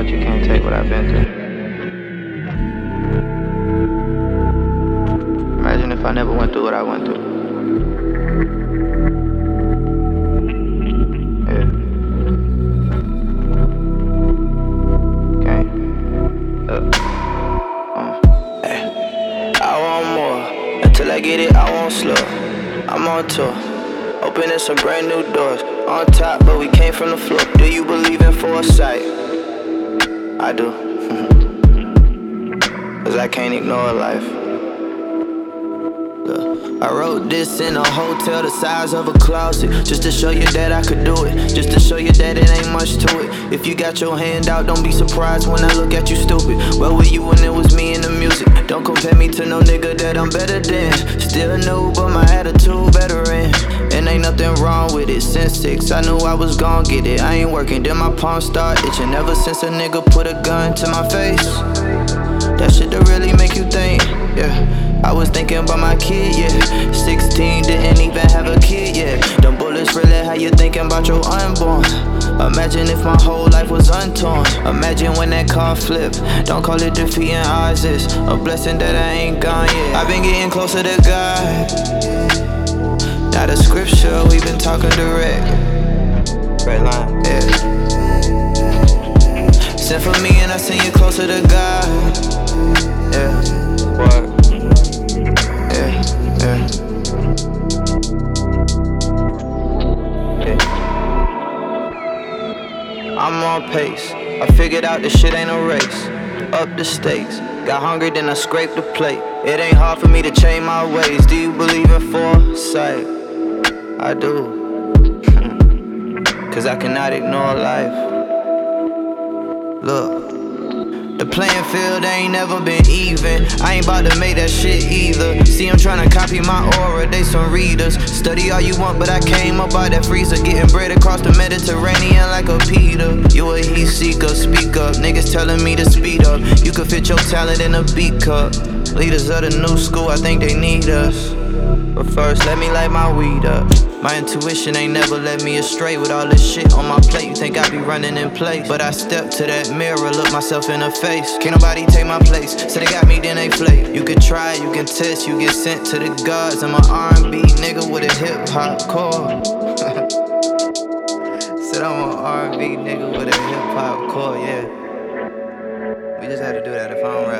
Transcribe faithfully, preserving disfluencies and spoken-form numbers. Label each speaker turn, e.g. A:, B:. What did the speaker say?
A: But you can't take what I've been through. Imagine if I never went through what I went through. Yeah. Okay. Look. Uh.
B: Hey. I want more. Until I get it, I won't slow. I'm on tour. Opening some brand new doors. On top, but we came from the floor. Do you believe in foresight? I do. Cause I can't ignore life. Look, I wrote this in a hotel the size of a closet, just to show you that I could do it, just to show you that it ain't much to it. If you got your hand out, don't be surprised when I look at you stupid. Where were you when it was me and the music? Don't compare me to no nigga that I'm better than. Still new, but my attitude better in. And ain't nothing wrong with it. Since six, I knew I was gon' get it. I ain't working, then my palms start itching. Ever since a nigga put a gun to my face, that shit to really make you think, yeah. I was thinking about my kid, yeah. Sixteen, didn't even have a kid yet. Them bullets really how you thinking about your unborn. Imagine if my whole life was untorn. Imagine when that car flipped. Don't call it defeating odds, it's a blessing that I ain't gone yet. I've been getting closer to God. Not a scripture, we been talking direct.
A: Red line.
B: Yeah. Send for me and I send you closer to God. Yeah.
A: What?
B: Yeah, yeah. Yeah. I'm on pace. I figured out this shit ain't a race. Up the stakes. Got hungry, then I scraped the plate. It ain't hard for me to change my ways. Do you believe in foresight? I do. Cause I cannot ignore life. Look, the playing field ain't never been even. I ain't about to make that shit either. See, I'm tryna copy my aura, they some readers. Study all you want, but I came up out that freezer. Getting bread across the Mediterranean like a Peter. You a heat seeker, speak up. Niggas telling me to speed up. You could fit your talent in a beat cup. Leaders of the new school, I think they need us. But first, let me light my weed up. My intuition ain't never led me astray. With all this shit on my plate, you think I be running in place. But I step to that mirror, look myself in the face. Can't nobody take my place. Say they got me, then they flake. You can try, you can test, you get sent to the gods. I'm a R and B nigga with a hip hop core. Said I'm an R and B nigga with a hip hop core, yeah. We just had to do that if I don't